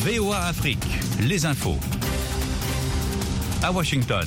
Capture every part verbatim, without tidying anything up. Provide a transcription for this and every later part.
V O A Afrique, les infos. À Washington.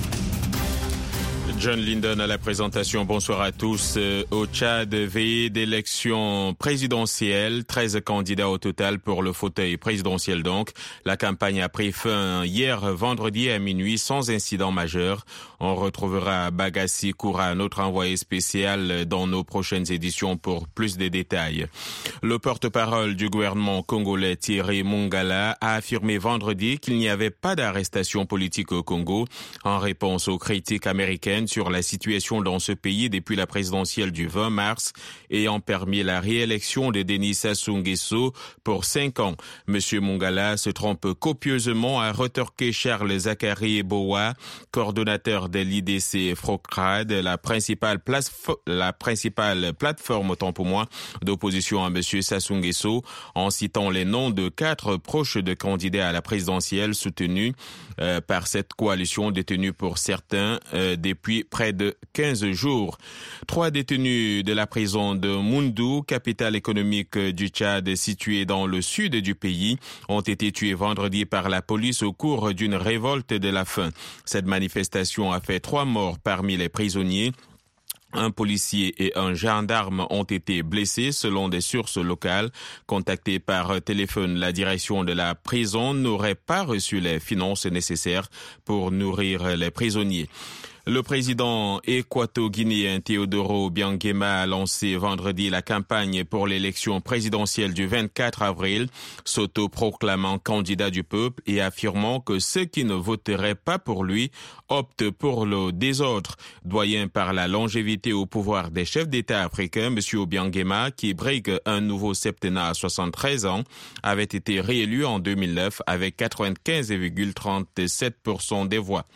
John Lyndon à la présentation. Bonsoir à tous. Au Tchad, veillée d'élection présidentielle. treize candidats au total pour le fauteuil présidentiel donc. La campagne a pris fin hier vendredi à minuit sans incident majeur. On retrouvera Bagassi Koura, notre envoyé spécial, dans nos prochaines éditions pour plus de détails. Le porte-parole du gouvernement congolais Thierry Mongala a affirmé vendredi qu'il n'y avait pas d'arrestation politique au Congo en réponse aux critiques américaines sur la situation dans ce pays depuis la présidentielle du vingt mars ayant permis la réélection de Denis Sassou Nguesso pour cinq ans. Monsieur Mongala se trompe copieusement, a retorqué Charles Zachary Bowa, coordonnateur de l'I D C Frocrad, la principale place, la principale plateforme, autant pour moi, d'opposition à monsieur Sassou Nguesso, en citant les noms de quatre proches de candidats à la présidentielle soutenus euh, par cette coalition détenue pour certains euh, depuis près de quinze jours. Trois détenus de la prison de Moundou, capitale économique du Tchad située dans le sud du pays, ont été tués vendredi par la police au cours d'une révolte de la faim. Cette manifestation a fait trois morts parmi les prisonniers. Un policier et un gendarme ont été blessés selon des sources locales. Contactés par téléphone, la direction de la prison n'aurait pas reçu les finances nécessaires pour nourrir les prisonniers. Le président équato-guinéen Teodoro Obiang-Nguema a lancé vendredi la campagne pour l'élection présidentielle du vingt-quatre avril, s'auto-proclamant candidat du peuple et affirmant que ceux qui ne voteraient pas pour lui optent pour le désordre. Doyen par la longévité au pouvoir des chefs d'État africains, M. Obiang-Nguema, qui brigue un nouveau septennat à soixante-treize ans, avait été réélu en deux mille neuf avec quatre-vingt-quinze virgule trente-sept pour cent des voix.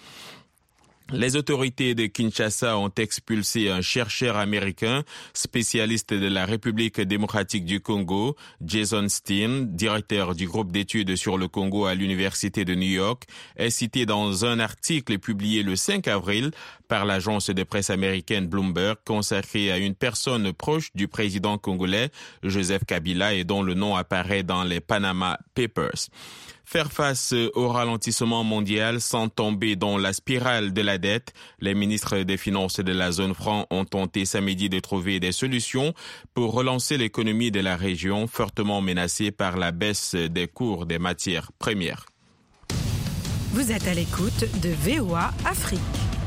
Les autorités de Kinshasa ont expulsé un chercheur américain spécialiste de la République démocratique du Congo, Jason Steen, directeur du groupe d'études sur le Congo à l'Université de New York, est cité dans un article publié le cinq avril par l'agence de presse américaine Bloomberg consacré à une personne proche du président congolais, Joseph Kabila, et dont le nom apparaît dans les Panama Papers. Faire face au ralentissement mondial sans tomber dans la spirale de la dette, les ministres des Finances de la zone franc ont tenté samedi de trouver des solutions pour relancer l'économie de la région fortement menacée par la baisse des cours des matières premières. Vous êtes à l'écoute de V O A Afrique.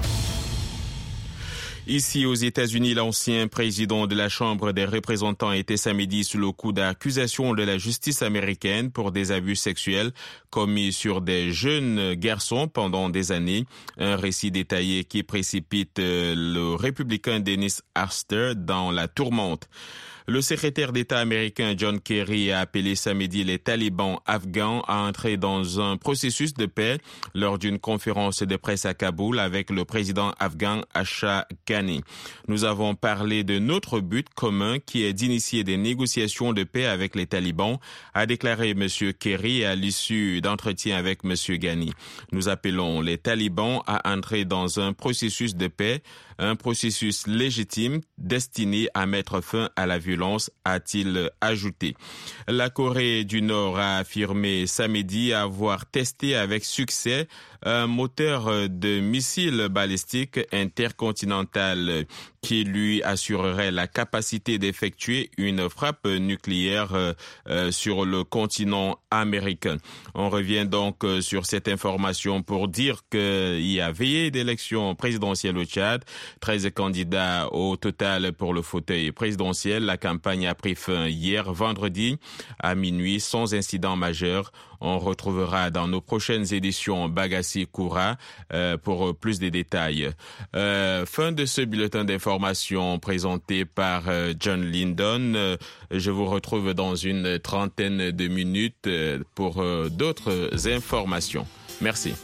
Ici aux États-Unis, l'ancien président de la Chambre des représentants était samedi sous le coup d'accusations de la justice américaine pour des abus sexuels commis sur des jeunes garçons pendant des années. Un récit détaillé qui précipite le républicain Dennis Hastert dans la tourmente. Le secrétaire d'État américain John Kerry a appelé samedi les talibans afghans à entrer dans un processus de paix lors d'une conférence de presse à Kaboul avec le président afghan Ashraf Ghani. Nous avons parlé de notre but commun qui est d'initier des négociations de paix avec les talibans, a déclaré M. Kerry à l'issue d'entretiens avec M. Ghani. Nous appelons les talibans à entrer dans un processus de paix, un processus légitime destiné à mettre fin à la violence, a-t-il ajouté. La Corée du Nord a affirmé samedi avoir testé avec succès un moteur de missile balistique intercontinental qui lui assurerait la capacité d'effectuer une frappe nucléaire euh, sur le continent américain. On revient donc euh, sur cette information pour dire qu'il y a veillée d'élection présidentielle au Tchad. treize candidats au total pour le fauteuil présidentiel. La campagne a pris fin hier vendredi à minuit sans incident majeur. On retrouvera dans nos prochaines éditions Bagassi Koura euh, pour plus de détails. Euh, fin de ce bulletin d'information présenté par euh, John Lyndon. Euh, je vous retrouve dans une trentaine de minutes euh, pour euh, d'autres informations. Merci.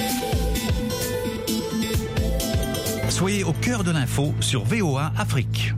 Soyez au cœur de l'info sur V O A Afrique.